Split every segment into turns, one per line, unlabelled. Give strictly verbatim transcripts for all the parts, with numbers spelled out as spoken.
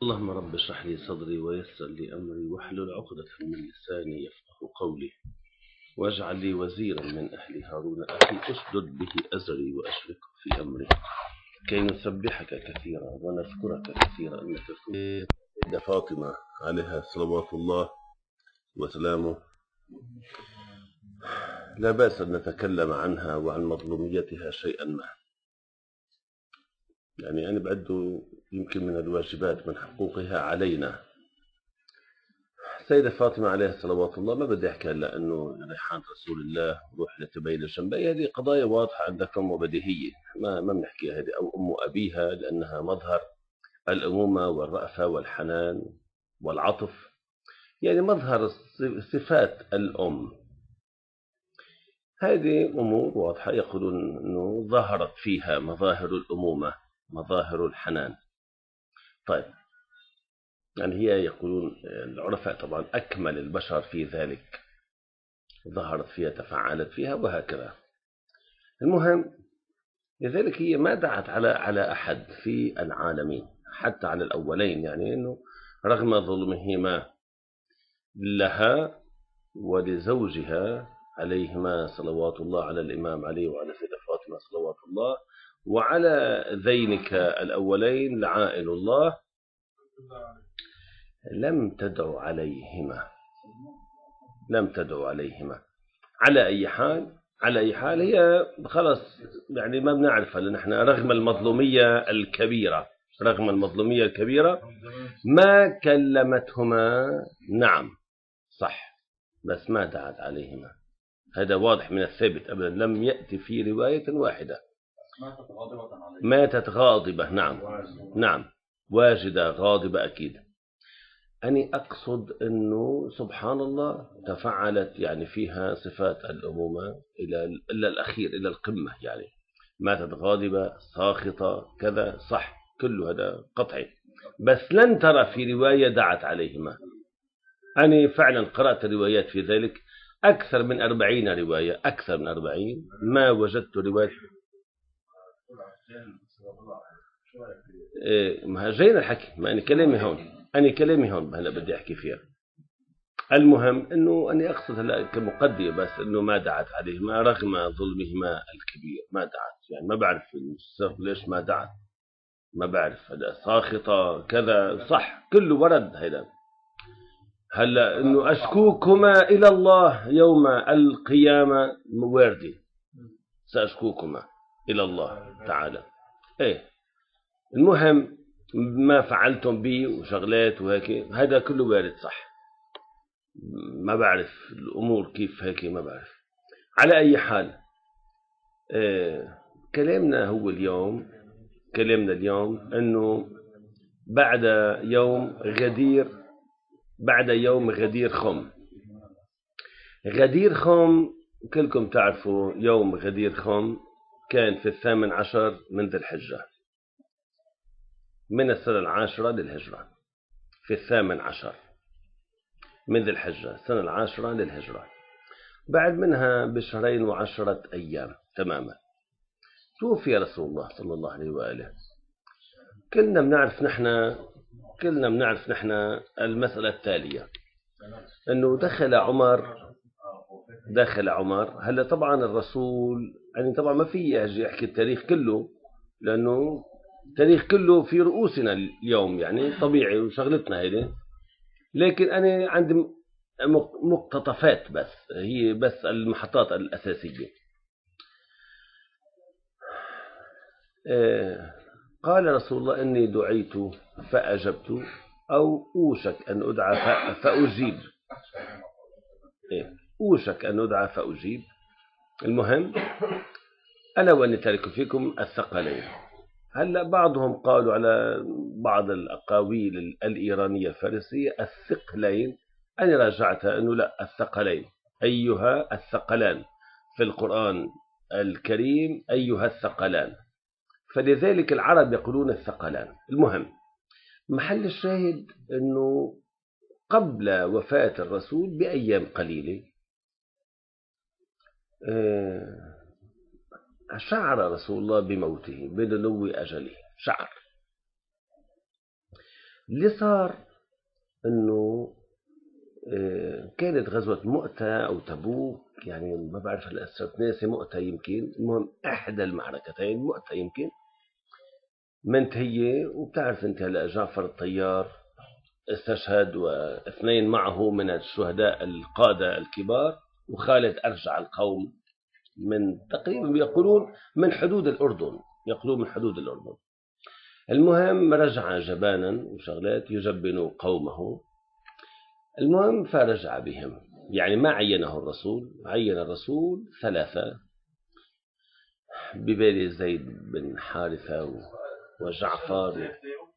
اللهم رب اشرح لي صدري ويسر لي أمري واحلل عقدة من لساني يفقه قولي واجعل لي وزيرا من أهل هارون أخي أشدد به أزري وأشركه في أمري كي نسبحك كثيرا ونذكرك كثيرا إنك كنت فاطمة عليها صلوات الله وسلامه. لا بأس أن نتكلم عنها وعن مظلوميتها شيئا ما، يعني أنا بعده يمكن من الواجبات من حقوقها علينا. السيدة فاطمة عليها صلوات الله ما بدي أحكي هلا أنه ريحان رسول الله روح لتبين الجنبين، هذه قضايا واضحة عندكم وبديهية ما ما بنحكيها هذه، أو أم أبيها لأنها مظهر الأمومة والرأفة والحنان والعطف، يعني مظهر صفات الأم. هذه أمور واضحة يقولون أنه ظهرت فيها مظاهر الأمومة مظاهر الحنان. طيب، يعني هي يقولون العرفاء طبعا أكمل البشر في ذلك، ظهرت فيها تفعلت فيها وهكذا. المهم لذلك هي ما دعت على على أحد في العالمين حتى على الأولين، يعني أنه رغم ظلمهما لها ولزوجها عليهما صلوات الله، على الإمام علي وعلى سيدة فاطمة صلوات الله، وعلى ذينك الأولين لعائن الله، لم تدعو عليهما لم تدعو عليهما على أي حال على أي حال هي خلص، يعني ما بنعرفها لأن احنا رغم المظلومية الكبيرة رغم المظلومية الكبيرة ما كلمتهما. نعم صح، بس ما دعت عليهما، هذا واضح من الثابت أبدا، لم يأتي في رواية واحدة. ماتت غاضبة، نعم نعم واجدة غاضبة أكيد. أني أقصد أنه سبحان الله تفعلت يعني فيها صفات الأمومة إلى إلى الأخير إلى القمة، يعني ماتت غاضبة ساخطة كذا، صح كل هذا قطعي، بس لن ترى في رواية دعت عليهما. أنا فعلا قرأت روايات في ذلك أكثر من أربعين رواية، أكثر من أربعين، ما وجدت رواية. إيه ما جينا الحكي، ما أنا كلامي هون أنا كلامي هون هلا بدي أحكي فيها. المهم أنه أنا أقصد هلا كمقدمة بس أنه ما دعت عليهما رغم ظلمهما الكبير، ما دعت، يعني ما بعرف ليش ما دعت، ما بعرف هذا ساخطة كذا، صح كله ورد هذا. هلا أنه أشكوكما إلى الله يوم القيامة واردي، سأشكوكما إلى الله تعالى. إيه المهم ما فعلتم بي وشغلات وهيك هذا كله وارد صح، ما بعرف الأمور كيف هيك ما بعرف. على أي حال آه كلامنا هو اليوم كلامنا اليوم أنه بعد يوم غدير بعد يوم غدير خم. غدير خم كلكم تعرفوا يوم غدير خم كان في الثامن عشر من ذي الحجة من السنة العاشرة للهجرة، في الثامن عشر من ذي الحجة السنة العاشرة للهجرة، بعد منها بشهرين وعشرة أيام تماما توفي رسول الله صلى الله عليه وآله. كلنا بنعرف نحن كلنا بنعرف نحن المسألة التالية، أنه دخل عمر دخل عمر هلا طبعا الرسول، يعني طبعا ما في يحكي التاريخ كله لأنه التاريخ كله في رؤوسنا اليوم، يعني طبيعي وشغلتنا هيدي، لكن أنا عندي مقتطفات بس، هي بس المحطات الأساسية. قال رسول الله إني دعيت فأجبت، أو أوشك أن أدعى فأجيب. أوشك أن أدعى فأجيب. المهم ألا وأني تارك فيكم الثقلين. هلا بعضهم قالوا على بعض الأقاويل الإيرانية الفارسية الثقلين، أنا راجعتها أنه لا، الثقلين، أيها الثقلان في القرآن الكريم، أيها الثقلان، فلذلك العرب يقولون الثقلان. المهم محل الشاهد أنه قبل وفاة الرسول بأيام قليلة شعر رسول الله بموته بدنو أجله، شعر. اللي صار أنه كانت غزوة مؤتة أو تبوك، يعني ما بعرف هلا صرت ناسي، مؤتة يمكن، المهم إحدى المعركتين، مؤتة يمكن، منتهية. وبتعرف أنت هلا جعفر الطيار استشهد واثنين معه من الشهداء القادة الكبار، وخالد أرجع القوم من تقريبا يقولون من حدود الأردن، يقولون من حدود الأردن. المهم رجع جبانا وشغلات يجبن قومه. المهم فرجع بهم، يعني ما عينه الرسول، عين الرسول ثلاثة ببالي زيد بن حارثة وجعفر،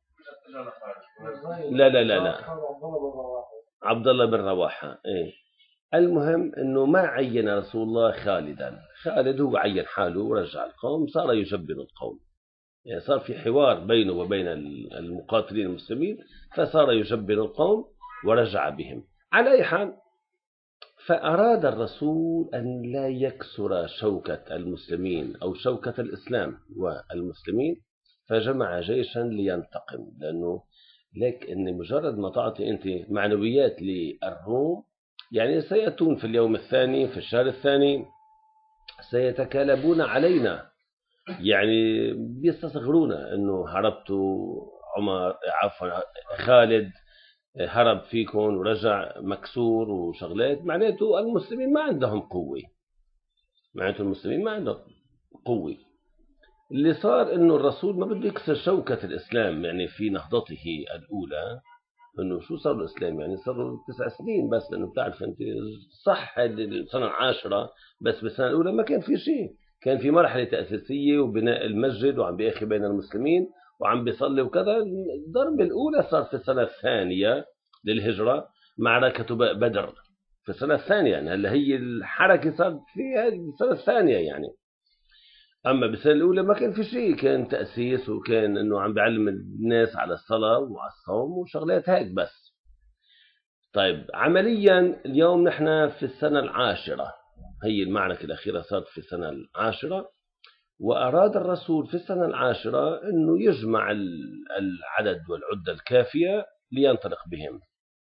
لا لا لا لا عبد الله بن رواحة. إيه. المهم أنه ما عين رسول الله خالدا، خالد هو عين حاله ورجع القوم، صار يجبن القوم، يعني صار في حوار بينه وبين المقاتلين المسلمين، فصار يجبن القوم ورجع بهم. على أي حال، فأراد الرسول أن لا يكسر شوكة المسلمين أو شوكة الإسلام والمسلمين، فجمع جيشا لينتقم. لأنه لك أن مجرد ما تعطي أنت معنويات للروم، يعني سيأتون في اليوم الثاني في الشهر الثاني سيتكالبون علينا، يعني بيستصغرون أنه هربتوا، عمر عفوا خالد هرب فيكم ورجع مكسور وشغلات، معناته المسلمين ما عندهم قوة، معناته المسلمين ما عندهم قوة. اللي صار انه الرسول ما بده يكسر شوكة الإسلام، يعني في نهضته الأولى، انه شو صار الإسلام، يعني صار تسع سنين بس، لأنه بتعرف انت صح هذه السنة العاشرة، بس بالسنة الأولى ما كان في شيء، كان في مرحلة تأسيسية وبناء المسجد وعم بيأخي بين المسلمين وعم بيصلي وكذا. الضربة الأولى صار في السنة الثانية للهجرة، معركة بدر في السنة الثانية، يعني هلا هي الحركة صارت في هذه السنة الثانية يعني. أما بالسنة الأولى ما كان في شيء، كان تأسيس وكان إنه عم بيعلم الناس على الصلاة وعلى الصوم وشغلات هيك بس. طيب عمليا اليوم نحن في السنة العاشرة، هي المعركة الأخيرة صارت في السنة العاشرة، وأراد الرسول في السنة العاشرة أنه يجمع العدد والعدة الكافية لينطلق بهم.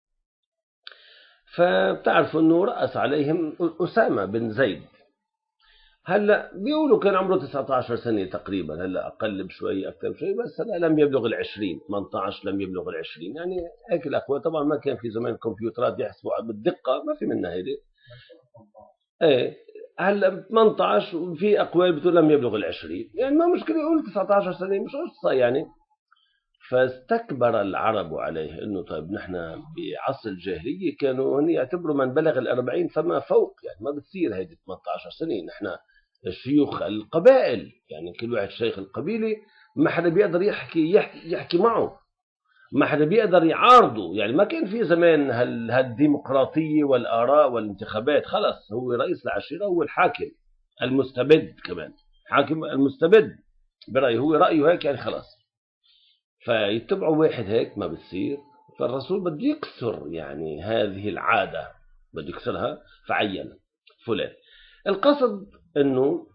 فبتعرفوا أنه رأس عليهم أسامة بن زيد. هلأ بيقولوا كان عمره تسعة عشر سنة تقريبا، هلأ أقل بشوي أكثر بشوي، بس هلأ لم يبلغ العشرين، ثمانية عشر لم يبلغ العشرين، يعني هيك الأقوى. طبعا ما كان في زمان كمبيوترات يحسبوا بالدقة، ما في منها هيدي. ايه هلا ثمانية عشر، وفي أقوال بتقول لم يبلغ العشرين، يعني ما مشكلة يقول تسعة عشر سنة، مش قصة يعني. فاستكبر العرب عليه انه طيب نحن بعصر الجاهلية كانوا هن يعتبروا من بلغ الأربعين فما فوق، يعني ما بتصير هيدي ثمانية عشر سنة، نحن شيوخ القبائل، يعني كل واحد شيخ القبيلة، ما حدا بيقدر يحكي يحكي, يحكي معه، ما حدا بيقدر يعارضه. يعني ما كان في زمان هالديمقراطية والآراء والانتخابات، خلص هو رئيس العشيرة، هو الحاكم المستبد، كمان حاكم المستبد برأيه، هو رأيه هيك يعني خلص، فيتبعوا واحد هيك ما بتصير. فالرسول بده يكسر يعني هذه العادة، بده يكسرها، فعين فلان. القصد انه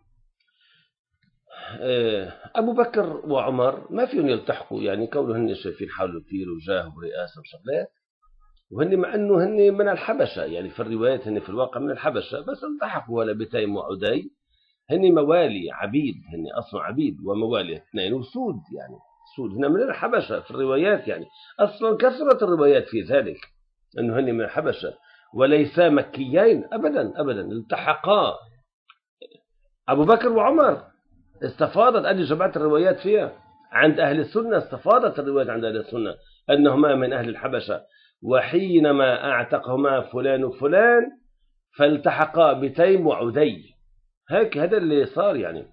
أبو بكر وعمر ما فيهم يلتحقوا، يعني كونه هن شايفين حاله كثير وجاه ورئاسة وشغلات، وهن مع أنه هن من الحبشة، يعني في الروايات هن في الواقع من الحبشة، بس التحقوا ولا بتيم وعدي، هن موالي عبيد، هن أصلا عبيد وموالي اثنين وسود، يعني سود هن من الحبشة في الروايات، يعني أصلا كثرت الروايات في ذلك أنه هن من الحبشة وليسا مكيين أبدا أبدا، التحقا. أبو بكر وعمر استفاضت، أدي جمعت الروايات فيها عند أهل السنة، استفاضت الروايات عند أهل السنة أنهما من أهل الحبشة، وحينما أعتقهما فلان وفلان فالتحقا بتيم وعدي، هيك هذا اللي صار يعني.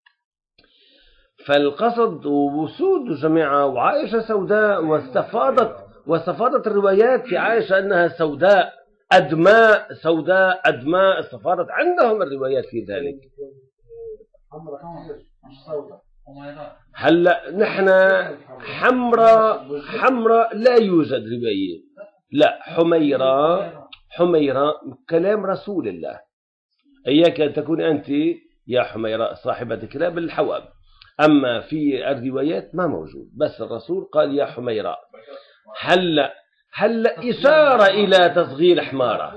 فالقصد وسود جماعة، وعائشة سوداء، واستفاضت واستفاضت الروايات في عائشة أنها سوداء أدماء، سوداء أدماء، استفاضت عندهم الروايات في ذلك. هلا نحن حمراء، حمراء لا يوجد رواية، لا حميرة، حميرة كلام رسول الله، إياك أن تكون أنت يا حميرة صاحبة كلاب الحواب، أما في الروايات ما موجود، بس الرسول قال يا حميرة. هلا هلا إشارة إلى تصغير حمارة.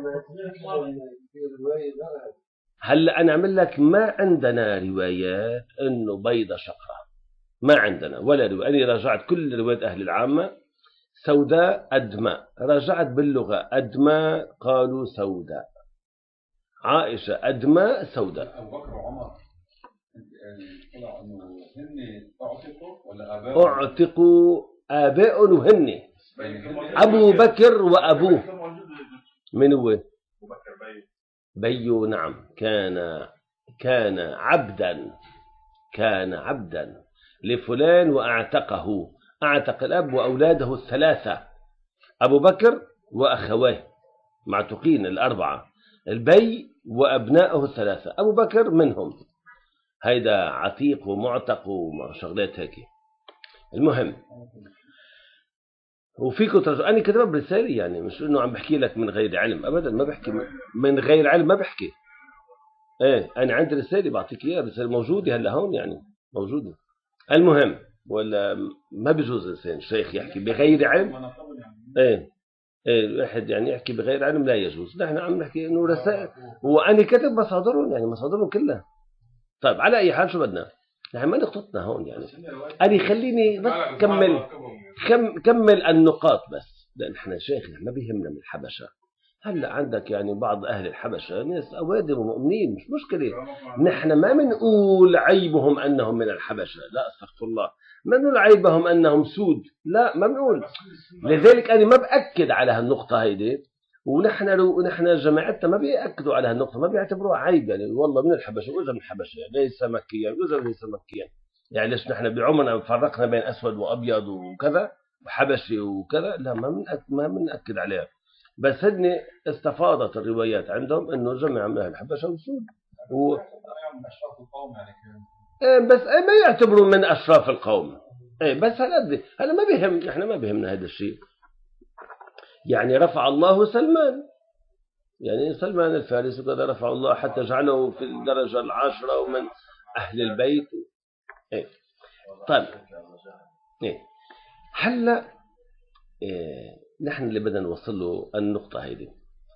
هلا أنا أعمل لك ما عندنا روايات إنه بيضة شقرة، ما عندنا ولا رواية. أنا راجعت كل روايات أهل العامة سوداء أدماء، راجعت باللغة أدماء قالوا سوداء، عائشة أدماء سوداء.
أبو بكر وعمر طلع إنه هن أعتقوا ولا آباء؟
أعتقوا آباء وهن أبو بكر وأبوه. من هو؟ أبو بكر بيو. بيو نعم، كان كان عبدا كان عبدا لفلان وأعتقه، أعتق الأب وأولاده الثلاثة، أبو بكر وأخواه معتقين الأربعة، البي وأبنائه الثلاثة، أبو بكر منهم. هيدا عتيق ومعتق وشغلات هيك. المهم وفيكم ترجع أنا كتبها برسالة، يعني مش إنه عم بحكي لك من غير علم أبدا، ما بحكي من غير علم، ما بحكي. إيه أنا عندي رسالة بعطيك إياها، رسالة موجودة هلا هون يعني موجودة. المهم ولا ما بيجوز إنسان الشيخ يحكي بغير علم. إيه إيه الواحد يعني يحكي بغير علم لا يجوز. نحن عم نحكي إنه رسائل وأنا كتب مصادرهم، يعني مصادرهم كلها. طيب على أي حال شو بدنا نحن ما نقطتنا هون يعني. أنا خليني بس كمل كم كمل النقاط بس، لأن إحنا شيخ ما بيهمنا من الحبشة. هلا عندك يعني بعض أهل الحبشة ناس أوادم ومؤمنين، مش مشكلة. نحن ما بنقول عيبهم أنهم من الحبشة، لا استغفر الله. ما بنقول عيبهم أنهم سود، لا ما بنقول. لذلك أنا ما بأكد على هالنقطة هيدي، ونحن لو نحن جماعتنا ما بيأكدوا على هالنقطة، ما بيعتبروها عيب يعني والله من الحبشة وإذا من الحبشة يعني ليس مكيا وإذا ليس مكيا. يعني ليش نحن بعمرنا فرقنا بين أسود وأبيض وكذا وحبشي وكذا؟ لا ما بنأكد ما بنأكد عليها. بس هدني استفاضت الروايات عندهم انه جمع من اهل الحبشه وسود و... إيه بس إيه ما يعتبروا من اشراف القوم. إيه بس هالقد هذا ما بيهم، احنا ما بيهمنا هذا الشيء. يعني رفع الله سلمان، يعني سلمان الفارسي وكذا رفع الله حتى جعله في الدرجه العاشره ومن اهل البيت. إيه طيب إيه هلا إيه نحن اللي بدنا نوصل له النقطة هذه.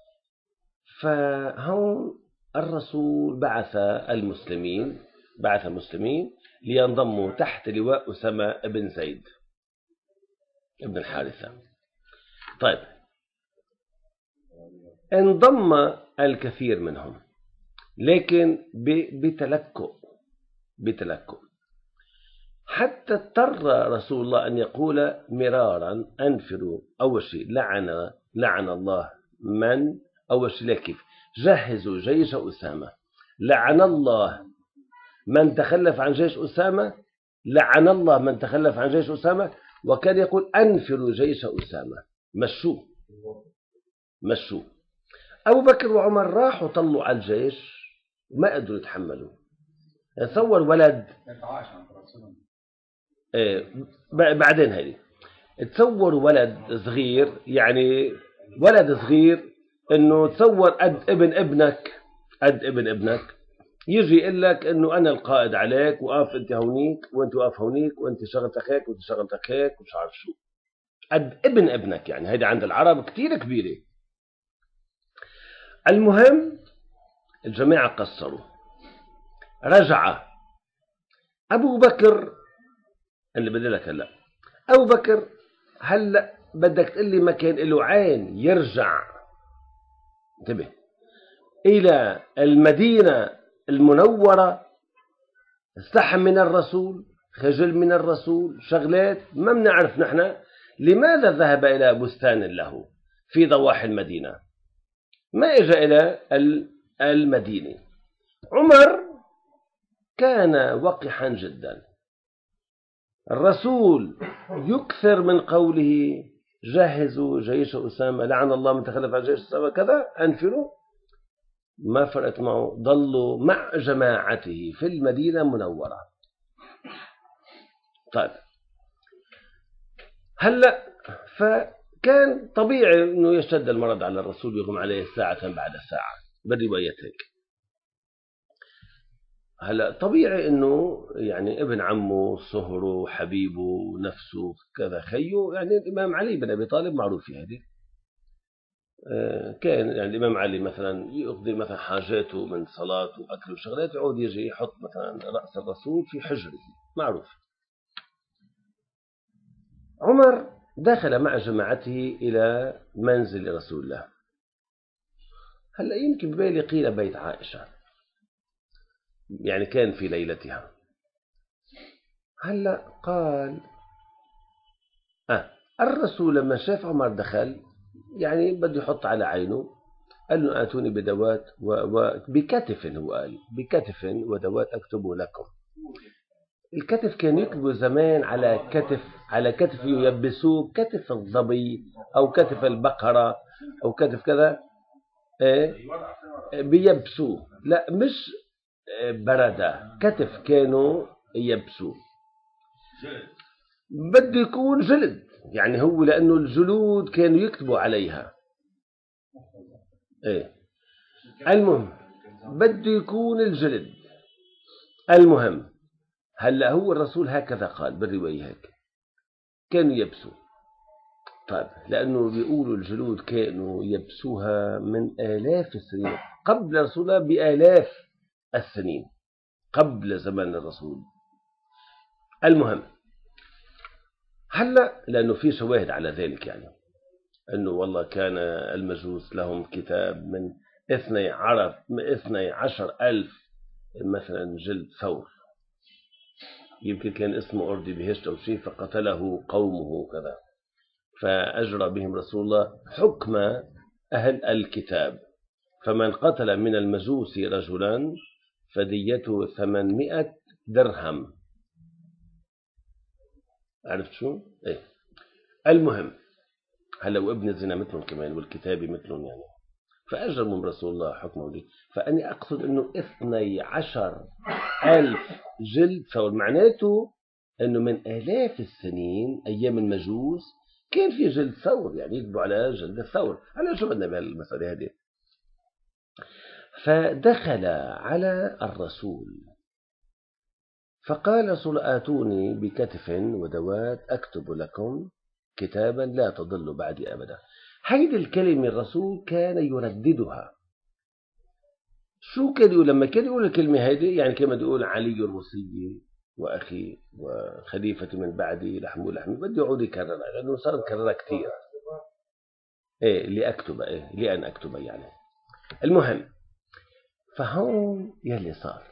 فهون الرسول بعث المسلمين بعث المسلمين لينضموا تحت لواء أسامة بن زيد بن الحارثة. طيب انضم الكثير منهم لكن بتلكؤ بتلكؤ حتى اضطر رسول الله أن يقول مرارا أنفروا. أول شيء لعن لعن الله من أول شيء لا كيف جهزوا جيش أسامة، لعن الله من تخلف عن جيش أسامة، لعن الله من تخلف عن جيش أسامة. وكان يقول أنفروا جيش أسامة، مشوه مشوه. أبو بكر وعمر راحوا طلوا على الجيش وما قدروا يتحملوا. تصور ولد إيه بعدين هذه تصور ولد صغير، يعني ولد صغير انه تصور قد ابن ابنك قد ابن ابنك يجي يقول لك انه انا القائد عليك، وقف انت هونيك وانت واقف هونيك وانت شغلتك هيك وانت شغلتك هيك ومش عارف شو، قد ابن ابنك. يعني هيدا عند العرب كتير كبيرة. المهم الجماعة قصروا، رجع أبو بكر اللي بدي لك هلا. أبو بكر هلا بدك تقول لي ما كان له عين يرجع انتبه إلى المدينة المنورة، استحى من الرسول، خجل من الرسول، شغلات ما بنعرف نحن لماذا ذهب إلى بستان له في ضواحي المدينة، ما إجا إلى المدينة. عمر كان وقحا جدا. الرسول يكثر من قوله جهزوا جيش أسامة، لعن الله من تخلف عن جيش أسامة كذا، أنفروا. ما فرقت معه، ضلوا مع جماعته في المدينة المنورة. طيب هلأ فكان طبيعي أنه يشتد المرض على الرسول، يغم عليه ساعة بعد ساعة بالروايات هيك. هلا طبيعي انه يعني ابن عمه صهره حبيبه نفسه كذا خيه، يعني الامام علي بن ابي طالب معروف في هذه. آه، كان يعني الامام علي مثلا يقضي مثلا حاجاته من صلاه واكل وشغلات، يعود يجي يحط مثلا راس الرسول في حجره، معروف. عمر دخل مع جماعته الى منزل رسول الله. هلا يمكن ببالي قيل بيت عائشه، يعني كان في ليلتها. هلا قال آه الرسول لما شاف عمر دخل، يعني بده يحط على عينه، قال له آتوني بدوات وبكتف، هو قال بكتف ودوات أكتب لكم. الكتف كان يكتبوا زمان على كتف، على كتف يلبسوه كتف الظبي أو كتف البقرة أو كتف كذا، إيه بيبسوه، لا مش بردة، كتف كانوا يبسوه، بده يكون جلد، يعني هو لأنه الجلود كانوا يكتبوا عليها. إيه المهم بده يكون الجلد. المهم هلا هو الرسول هكذا قال بالرواية، هيك كانوا يبسوا. طيب لأنه بيقولوا الجلود كانوا يبسوها من آلاف السنين قبل رسول الله، بآلاف السنين قبل زمان الرسول. المهم هلا لأنه في شواهد على ذلك، يعني أنه والله كان المجوس لهم كتاب من اثني عرف اثني عشر ألف مثلا جلد ثور، يمكن كان اسمه أردي بهشت أو شيء، فقتله قومه كذا، فأجرى بهم رسول الله حكم أهل الكتاب، فمن قتل من المجوس رجلا فديته ثمانمائة درهم. عرفت شو؟ إيه. المهم هلا وابن الزنا مثلهم كمان والكتابي مثلهم، يعني فأجرموا رسول الله حكمه لي. فأني أقصد أنه اثني عشر ألف جلد ثور، معناته أنه من آلاف السنين أيام المجوس كان في جلد ثور، يعني يكتبوا على جلد الثور. أنا شو بدنا بهالمسألة هذه. فدخل على الرسول فقال رسول آتوني بكتف ودوات أكتب لكم كتابا لا تضل بعدي أبدا. هيدي الكلمة الرسول كان يرددها. شو كان يقول لما كان يقول الكلمة هيدي؟ يعني كما يقول علي وصيي وأخي وخليفتي من بعدي لحم ولحمي، بده يعود يكررها لأنه صار يكررها كثير. إيه لأكتب، إيه لأن أكتب يعني. المهم فهون يلي صار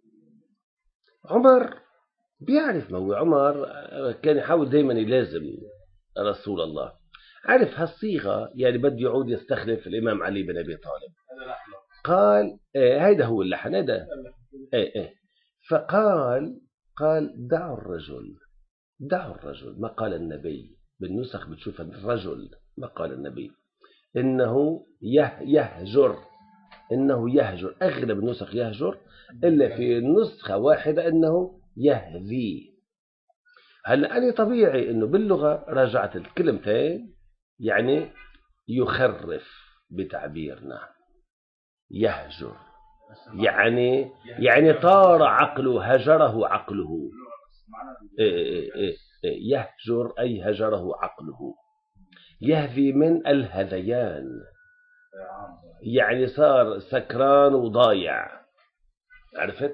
عمر بيعرف، ما هو عمر كان يحاول دائما يلازم رسول الله، عرف هالصيغة، يعني بده يعود يستخلف الإمام علي بن أبي طالب. قال إيه هيدا هو اللحن هيدا، إيه إيه فقال قال دعوا الرجل، دعوا الرجل، ما قال النبي. بالنسخ بتشوف الرجل ما قال النبي، إنه يه يهجر، إنه يهجر، أغلب النسخ يهجر، إلا في نسخة واحدة إنه يهذي. هلا أنا طبيعي إنه باللغة راجعت الكلمتين، يعني يخرف بتعبيرنا يهجر، يعني يعني طار عقله، هجره عقله. إيه إيه إيه إيه يهجر أي هجره عقله. يهذي من الهذيان، يعني صار سكران وضايع. عرفت؟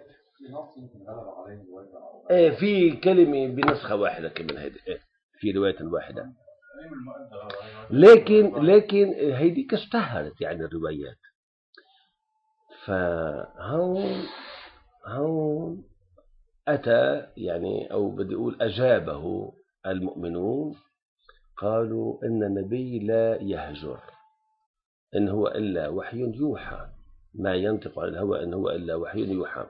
ايه في كلمة بنسخة واحدة كمان هيدي، إيه في رواية واحدة، لكن لكن هيديك اشتهرت يعني الروايات. فهون هون أتى يعني، أو بدي أقول أجابه المؤمنون، قالوا إن النبي لا يهجر، إن هو إلا وحي يوحى، ما ينطق عن الهوى إن هو إلا وحي يوحى.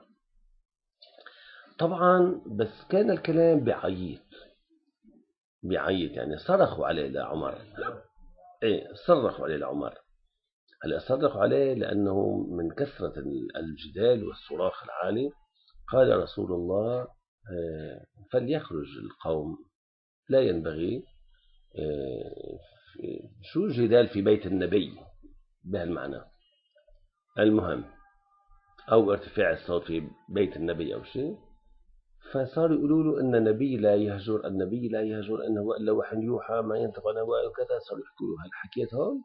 طبعا بس كان الكلام بعيط، بعيط يعني صرخوا عليه لعمر، إيه صرخوا عليه لعمر. هلا صرخوا عليه لأنه من كثرة الجدال والصراخ العالي. قال رسول الله فليخرج القوم، لا ينبغي شو جدال في بيت النبي بهالمعنى. المهم أو ارتفاع الصوت في بيت النبي أو شيء، فصاروا يقولوا له أن النبي لا يهجر، النبي لا يهجر، أنه إلا وحي يوحى ما ينطق عن هواه وكذا. صاروا يحكوا له هالحكيت هون.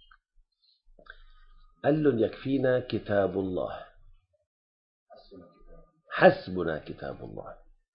قال لهم يكفينا كتاب الله، حسبنا كتاب الله،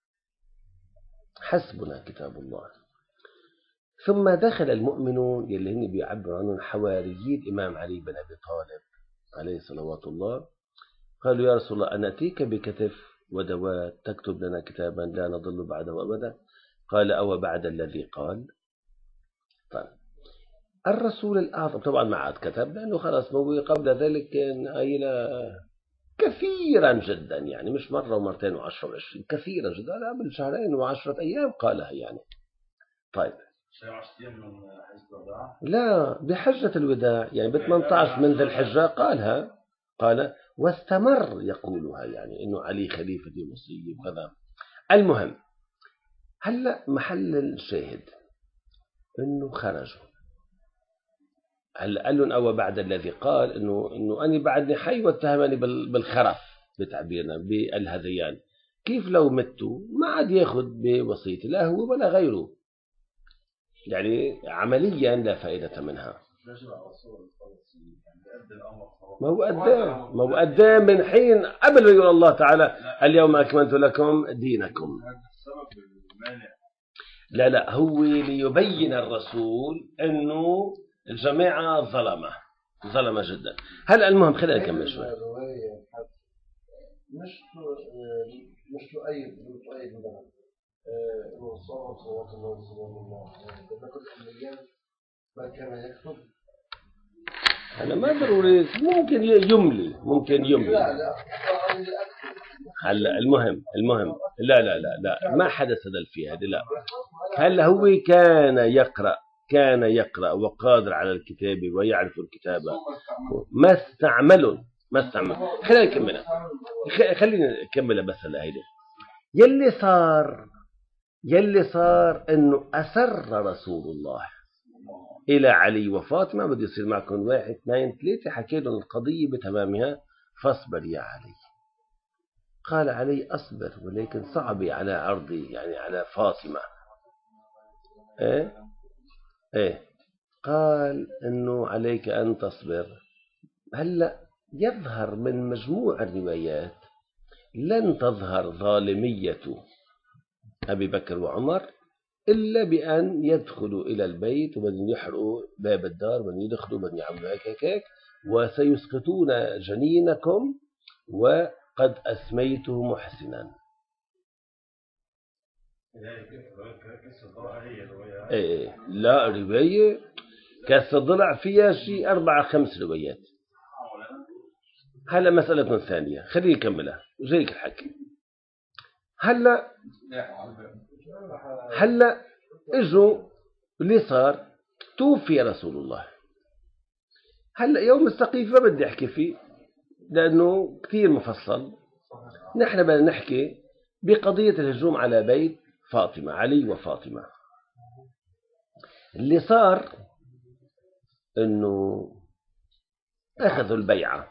حسبنا كتاب الله. ثم دخل المؤمنون يلي هن بيعبروا عنهم حواريي الإمام علي بن أبي طالب عليه صلوات الله، قالوا يا رسول الله أنأتيك بكتف ودوات تكتب لنا كتابا لا نضل بعده أبدا؟ قال أو بعد الذي قال. طيب الرسول الأعظم طبعا ما عاد كتب، لأنه خلاص هو قبل ذلك كان قايل كثيرا جدا، يعني مش مرة ومرتين وعشرة وعشرين، كثيرا جدا، قبل شهرين وعشرة أيام قالها يعني. طيب لا، بحجة الوداع يعني ب ثمانية عشر من ذي الحجة قالها، قال واستمر يقولها، يعني إنه علي خليفة مصري وكذا. المهم هلا محل الشاهد إنه خرجوا. هلا قال لهم أو بعد الذي قال إنه إنه أنا بعدني حي واتهمني بالخرف بتعبيرنا بالهذيان، كيف لو متوا ما عاد ياخذ بوصيتي لا هو ولا غيره، يعني عمليا لا فائدة منها. ما هو قدام ما هو قدام من حين قبل ما يقول الله تعالى اليوم أكملت لكم دينكم. لا لا، هو ليبين الرسول أنه الجماعة ظلمة ظلمة جدا. هلا المهم خلينا نكمل شوي.
مش مش تؤيد تؤيد مثلا الوصول صلوات الله وسلامه الله لما كنت أمليان ما كان يكتب.
أنا ما ضروري، ممكن يملي ممكن يملي. هلا المهم المهم لا لا لا لا ما حدث هذا في هذا. لا هلا هو كان يقرأ كان يقرأ وقادر على الكتابة ويعرف الكتابة، ما استعملوا ما استعمل. خلينا نكملها خلينا نكملها بس هلا هيدا يلي صار يلي صار انه اسر رسول الله الى علي وفاطمه، بده يصير معكم واحد اثنين ثلاثه، حكي لهم القضيه بتمامها، فاصبر يا علي. قال علي اصبر ولكن صعبي على عرضي، يعني على فاطمه. ايه ايه قال انه عليك ان تصبر. هلا يظهر من مجموع الروايات لن تظهر ظالمية أبي بكر وعمر إلا بأن يدخلوا إلى البيت وبدن يحرقوا باب الدار وبدن يدخلوا وبدن يعملوا هيك هيك وسيسقطون جنينكم وقد أسميته محسنا. إيه لا رواية كاس الضلع فيها شيء أربعة خمس روايات. هلا مسألة ثانية خليني نكملها وزيك الحكي. هلا هلا اجوا اللي صار توفي رسول الله. هلا يوم السقيف ما بدي احكي فيه لانه كثير مفصل. نحن بدنا نحكي بقضية الهجوم على بيت فاطمة، علي وفاطمة. اللي صار انه اخذوا البيعة،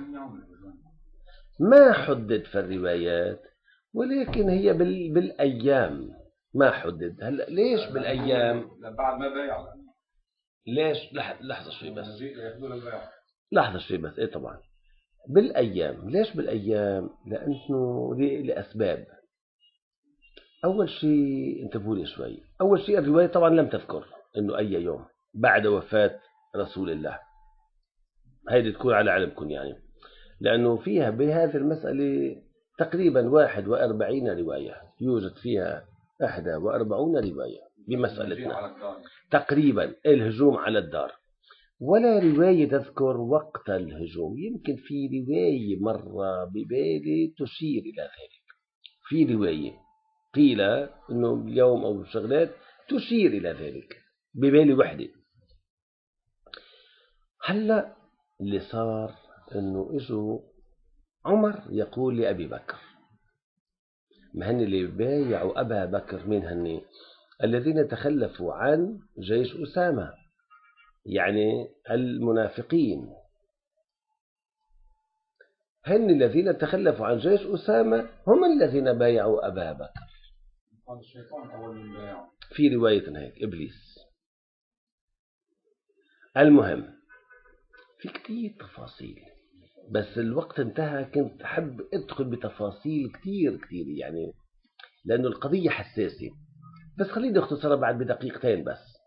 ما حدد في الروايات ولكن هي بال... بالأيام ما حدد. هلا ليش بالأيام؟
بعد ما بايع.
ليش؟ لح... لحظة شوي بس لحظة شوي بس إيه طبعا بالأيام. ليش بالأيام؟ لأنه لأسباب. أول شيء انتبهوا لي شوي. أول شيء الرواية طبعا لم تذكر إنه أي يوم بعد وفاة رسول الله، هيدي تكون على علمكم يعني، لأنه فيها بهذه المسألة تقريبا واحد وأربعين رواية، يوجد فيها أحد وأربعون رواية بمسألتنا تقريبا الهجوم على الدار، ولا رواية تذكر وقت الهجوم. يمكن في رواية مرة ببالي تشير إلى ذلك، في رواية قيل إنه اليوم أو شغلات تشير إلى ذلك ببالي وحدة. هلأ اللي صار إنه إجوا عمر يقول لأبي بكر، ما هن اللي بايعوا أبا بكر مين هن؟ الذين تخلفوا عن جيش أسامة، يعني المنافقين. هن الذين تخلفوا عن جيش أسامة هم الذين بايعوا أبا بكر.
قال الشيطان أول من بايعه
في رواية هيك إبليس. المهم في كتير تفاصيل بس الوقت انتهى. كنت أحب أدخل بتفاصيل كتير كتير يعني لأنه القضية حساسة، بس خليني أختصرها بعد بدقيقتين بس.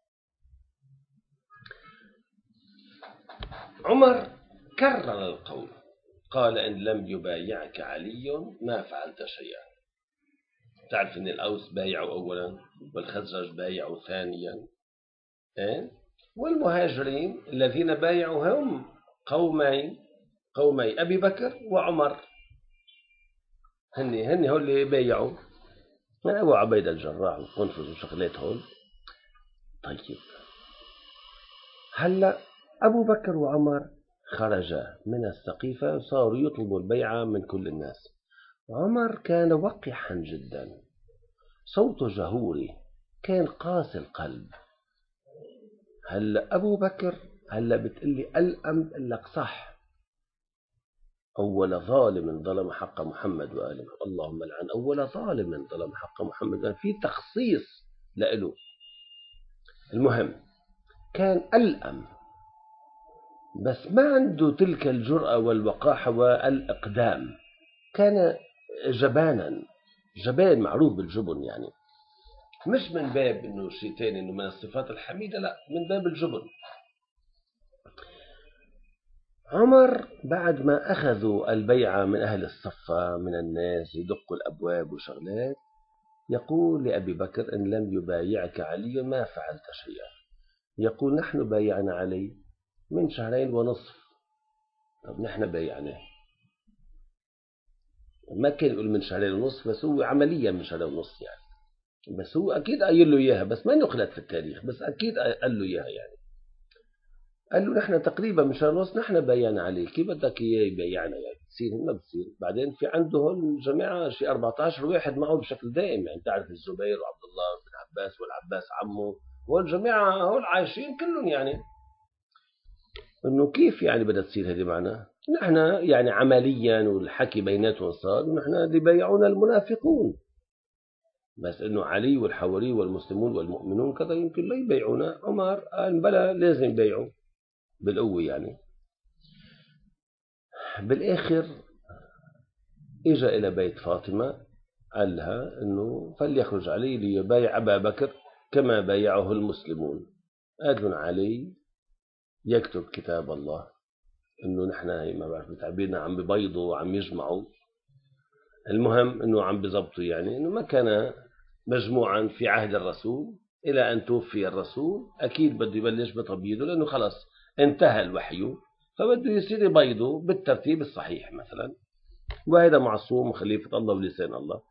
عمر كرر القول، قال إن لم يبايعك علي ما فعلت شيئا. تعرف أن الأوس بايعوا أولا والخزرج بايعوا ثانيا، إيه؟ والمهاجرين الذين بايعوا هم قومي قومي أبي بكر وعمر، هني هني هو اللي بايعوا أبو عبيدة الجراح وقنفذ وشغلات هول. طيب هلا أبو بكر وعمر خرجا من السقيفة وصاروا يطلبوا البيعة من كل الناس. عمر كان وقحا جدا، صوته جهوري، كان قاسي القلب. هلا أبو بكر هلا بتقلي ألأم، بقول لك صح، أول ظالم ظلم حق محمد وآله، اللهم لعن أول ظالم ظلم حق محمد، في تخصيص لإله. المهم كان ألأم بس ما عنده تلك الجرأة والوقاحة والإقدام، كان جبانا، جبان معروف بالجبن، يعني مش من باب إنه شيء تاني إنه من الصفات الحميدة، لا من باب الجبن. عمر بعد ما أخذوا البيعة من أهل الصفة من الناس يدقوا الأبواب وشغلات، يقول لأبي بكر إن لم يبايعك علي ما فعلت شيئا. يقول نحن بايعنا علي من شهرين ونصف. طب نحن بايعناه، ما كان يقول من شهرين ونصف، بس هو عمليا من شهرين ونصف يعني، بس هو أكيد قايل له إياها، بس ما نقلت في التاريخ، بس أكيد قال له إياها يعني. قال له نحن تقريبا من شهر ونصف نحن بايعنا عليه، كيف بدك إياه يبايعنا يعني؟ بتصير ما بتصير. بعدين في عندهم الجماعة شيء أربعة عشر واحد معه بشكل دائم، يعني تعرف الزبير وعبد الله بن عباس والعباس عمه والجماعة هول عايشين كلهم، يعني إنه كيف يعني بدها تصير هذه معنا؟ نحن يعني عمليا والحكي بيناتهم صار نحن اللي بايعونا المنافقون، بس إنه علي والحواري والمسلمون والمؤمنون كذا يمكن ما يبايعونا. عمر قال بلا لازم يبايعوا بالقوة يعني. بالآخر إجا إلى بيت فاطمة قال لها إنه فليخرج علي ليبايع أبا بكر كما بايعه المسلمون. قالت لهم علي يكتب كتاب الله، إنه نحن ما بعرف تعبيرنا عم ببيضوا وعم يجمعوا. المهم إنه عم بزبطوا، يعني إنه ما كان مجموعا في عهد الرسول إلى أن توفي الرسول، أكيد بده يبلش بتبييضه لأنه خلص انتهى الوحي، فبده يصير يبيضه بالترتيب الصحيح مثلا، وهذا معصوم خليفة الله ولسان الله.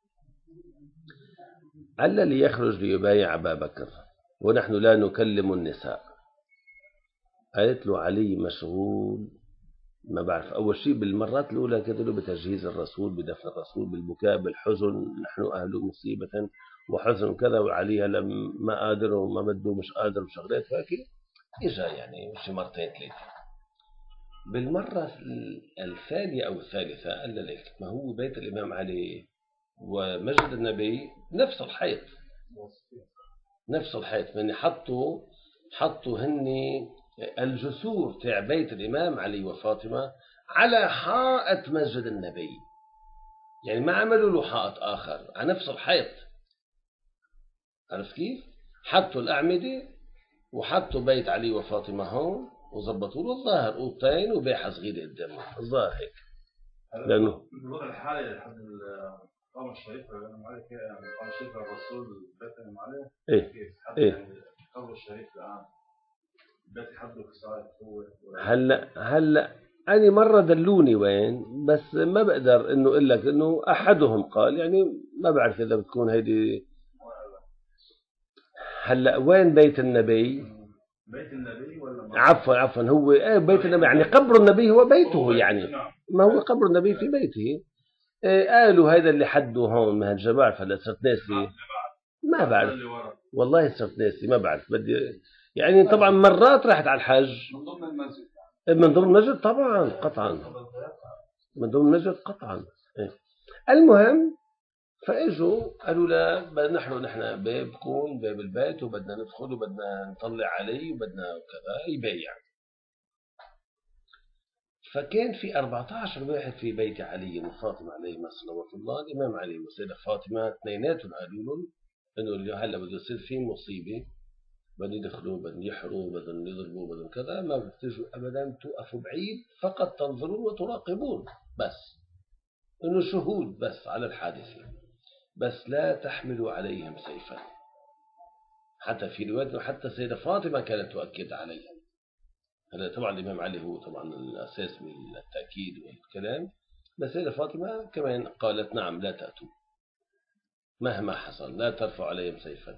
قال ليخرج ليبايع أبا بكر ونحن لا نكلم النساء. قالت له علي مشغول، ما بعرف، أول شيء بالمرات الأولى كتلوا بتجهيز الرسول، بدفن الرسول، بالبكاء، بالحزن، نحن أهل مصيبة وحزن وكذا، وعلي لم ما قادر وما بده مش قادر وشغلات هيك. إجا يعني شي مرتين ثلاثة. بالمرة الثانية أو الثالثة قال لك ما هو بيت الإمام علي ومسجد النبي نفس الحيط، نفس الحيط، من حطوا حطوا هني الجسور تاع بيت الإمام علي وفاطمة على حائط مسجد النبي، يعني ما عملوا له حائط آخر، على نفس الحيط. عرفت كيف؟ حطوا الأعمدة وحطوا بيت علي وفاطمة هون وظبطوا له الظاهر أوضتين وباحة صغيرة قدامه الظاهر هيك. لأنه
الوضع الحالي لحد القامة الشريفة عليه يعني القامة الشريفة الرسول بيت الإمام عليه
إيه
كيف
إيه
يعني القبر الشريف الآن بيت حده كسائر هو
هلا هلا أنا مرة دلوني وين، بس ما بقدر إنه أقول لك إنه أحدهم قال، يعني ما بعرف إذا بتكون هيدي. هلا وين بيت النبي؟
بيت النبي ولا
عفوا عفوا هو إيه بيت النبي، يعني قبر النبي هو بيته، يعني ما هو قبر النبي في بيته. إيه قالوا هذا اللي حده هون من هالجماعة، فلا صرت ناسي ما بعرف والله، صرت ناسي ما بعرف بدي يعني. طبعا مرات رحت على الحج
من ضمن المسجد،
من ضمن المسجد طبعا قطعا بدهم نجد قطعا. إيه. المهم فاجوا قالوا لا بدنا نحن نحن باب بكون باب البيت وبدنا ندخل وبدنا نطلع عليه وبدنا كذا يبيع. فكان في أربعة عشر واحد في بيت علي وفاطمة عليهما صلوات الله. الإمام علي والسيدة فاطمة اثنيناتهم قالوا لهم إنه هلا بده يصير في مصيبة، بدهم يدخلوا بدهم يحروا بدهم يضربوا بدهم كذا، ما بتجوا أبدا توقفوا بعيد فقط تنظرون وتراقبون بس، إنه شهود بس على الحادثة، بس لا تحملوا عليهم سيفا. حتى في رواية حتى السيدة فاطمة كانت تؤكد عليهم. هذا طبعا الإمام علي هو طبعا الأساس بالتأكيد والكلام، بس السيدة فاطمة كمان قالت نعم لا تأتوا مهما حصل، لا ترفع عليهم سيفا.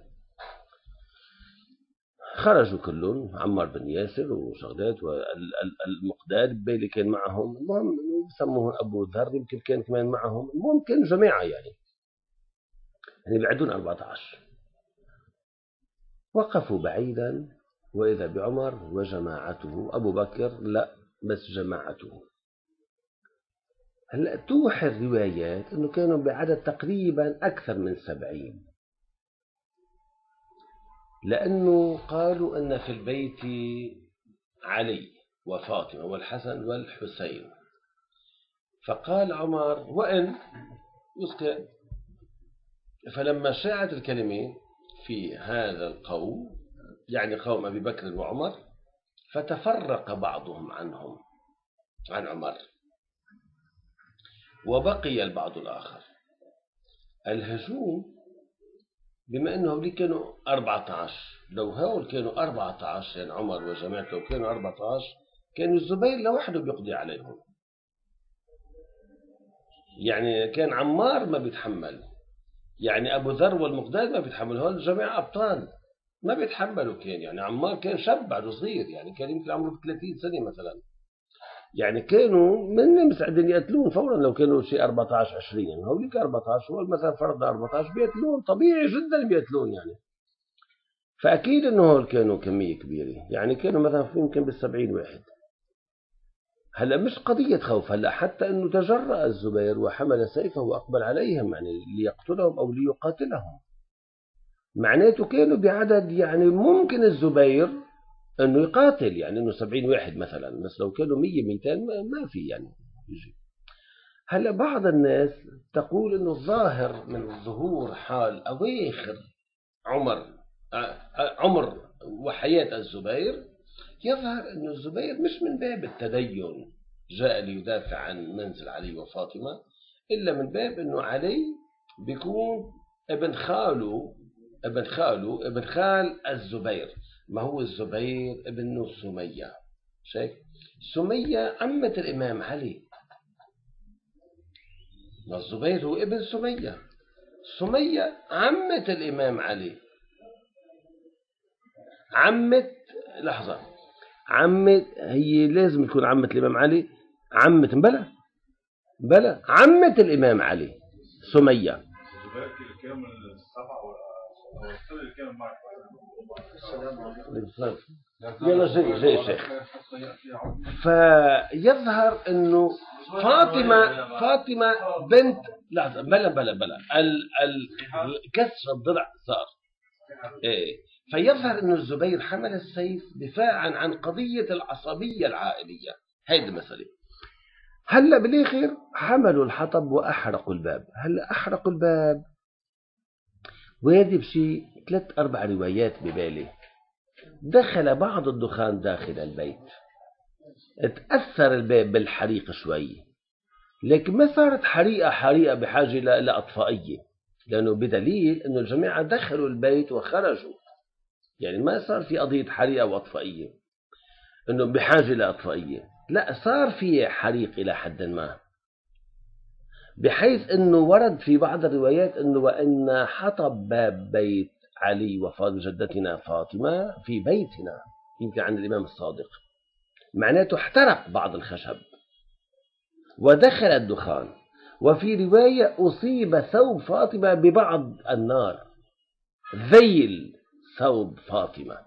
خرجوا كلهم، عمار بن ياسر وشغلات والمقداد بيلي كان معهم، المهم بسموه أبو ذر يمكن كان كمان معهم، المهم كان جماعة يعني يعني بعدون أربعة عشر. وقفوا بعيدا وإذا بعمر وجماعته، أبو بكر لا بس جماعته. هلا توحي الروايات أنه كانوا بعدد تقريبا أكثر من سبعين، لأنه قالوا أن في البيت علي وفاطمة والحسن والحسين. فقال عمر وإن يسكت. فلما شاعت الكلمة في هذا القوم يعني قوم أبي بكر وعمر، فتفرق بعضهم عنهم عن عمر وبقي البعض الآخر. الهجوم بما أنه هؤلاء كانوا أربعة عشر، لو هؤلاء كانوا أربعة عشر يعني عمر وجماعته كانوا أربعة عشر، كان الزبير لوحده بيقضي عليهم. يعني كان عمار ما بيتحمل، يعني أبو ذر والمقداد ما بيتحملوا، هول الجماعة أبطال ما بيتحملوا. كان يعني عمار كان شاب بعده صغير، يعني كان يمكن عمره ثلاثين سنة مثلا، يعني كانوا من مساعدين يقتلون فورا لو كانوا شيء أربعة عشر عشرين. يعني هوليك أربعة عشر هو مثلا فرض أربعة عشر بيقتلون طبيعي جدا بيقتلون يعني. فأكيد أنه هول كانوا كمية كبيرة، يعني كانوا مثلا يمكن بالسبعين واحد. هلا مش قضية خوف، هلا حتى أنه تجرأ الزبير وحمل سيفه وأقبل عليهم يعني ليقتلهم أو ليقاتلهم، معناته كانوا بعدد يعني ممكن الزبير أنه يقاتل، يعني أنه سبعين واحد مثلا، بس لو كانوا مية ميتين ما في يعني يجي. هلا بعض الناس تقول أنه الظاهر من ظهور حال أواخر عمر عمر وحياة الزبير، يظهر أن الزبير مش من باب التدين جاء ليدافع عن منزل علي وفاطمة، إلا من باب أنه علي بيكون ابن خاله ابن خاله ابن خال الزبير. ما هو الزبير ابن سمية، شايف سمية عمة الإمام علي، ما الزبير هو ابن سمية، سمية عمة الإمام علي، عمة لحظة عمة هي لازم تكون عمة الإمام علي، عمة بلا بلا عمة الإمام علي سمية. يلا جاي جاي شيخ. فيظهر انه فاطمة فاطمة بنت لحظة بلا بلا بلا ال ال كسر الضلع صار ايه. فيظهر انه الزبير حمل السيف دفاعا عن قضية العصبية العائلية، هيدي المسألة. هلا بالاخر حملوا الحطب واحرقوا الباب. هلا احرقوا الباب وهذه بشي ثلاث اربع روايات ببالي. دخل بعض الدخان داخل البيت، تأثر الباب بالحريق شوي، لكن ما صارت حريقة حريقة بحاجة لأطفائية، لأنه بدليل أنه الجماعة دخلوا البيت وخرجوا، يعني ما صار في قضية حريقة وأطفائية أنه بحاجة لأطفائية، لا صار في حريق إلى حد ما، بحيث أنه ورد في بعض الروايات أنه وأن حطب باب بيت علي وفاطمة جدتنا فاطمة في بيتنا، يمكن عن الإمام الصادق، معناته احترق بعض الخشب ودخل الدخان. وفي رواية أصيب ثوب فاطمة ببعض النار، ذيل ثوب فاطمة.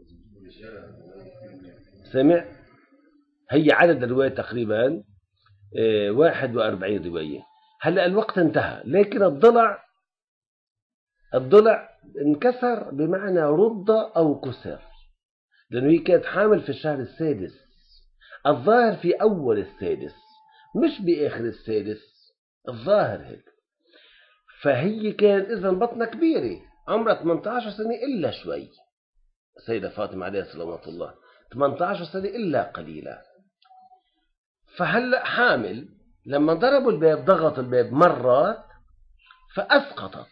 سمع هي عدد الرواية تقريبا واحد وأربعين رواية. هلأ الوقت انتهى، لكن الضلع الضلع انكسر بمعنى رد أو كسر، لأنه هي كانت حامل في الشهر السادس، الظاهر في أول السادس مش بآخر السادس، الظاهر هيك. فهي كان إذا بطنها كبيرة، عمرها ثمانية عشر سنة إلا شوي، السيدة فاطمة عليها صلوات الله ثمانية عشر سنة إلا قليلا. فهلأ حامل، لما ضربوا الباب ضغط الباب مرات فأسقطت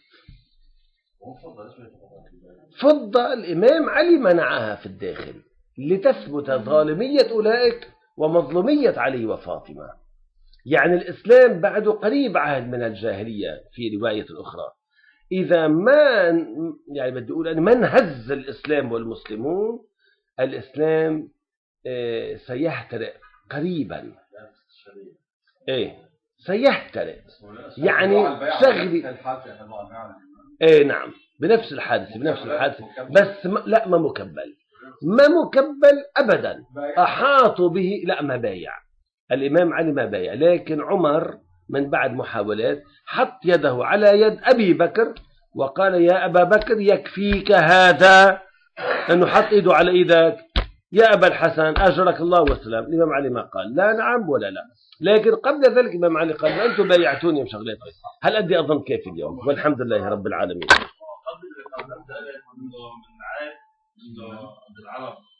فضة. الإمام علي منعها في الداخل لتثبت ظالمية أولئك ومظلومية علي وفاطمة. يعني الإسلام بعده قريب عهد من الجاهلية في رواية أخرى. إذا ما يعني بدي أقول أن من هز الإسلام والمسلمون، الإسلام سيهترئ قريبا. إيه سيهترئ يعني شغلي. إيه نعم، بنفس الحادثة بنفس الحادثة بس م... لا ما مكبل ما مكبل أبدا. أحاطوا به، لا ما بايع الإمام علي ما بايع، لكن عمر من بعد محاولات حط يده على يد أبي بكر وقال يا أبا بكر يكفيك هذا، أنه حط إيده على إيدك يا أبا الحسن أجرك الله والسلام. الإمام علي ما قال لا نعم ولا لا، لكن قبل ذلك الإمام علي قال أنتم بايعتوني بشغلات. هل أدي أظن كيف اليوم، والحمد لله رب العالمين.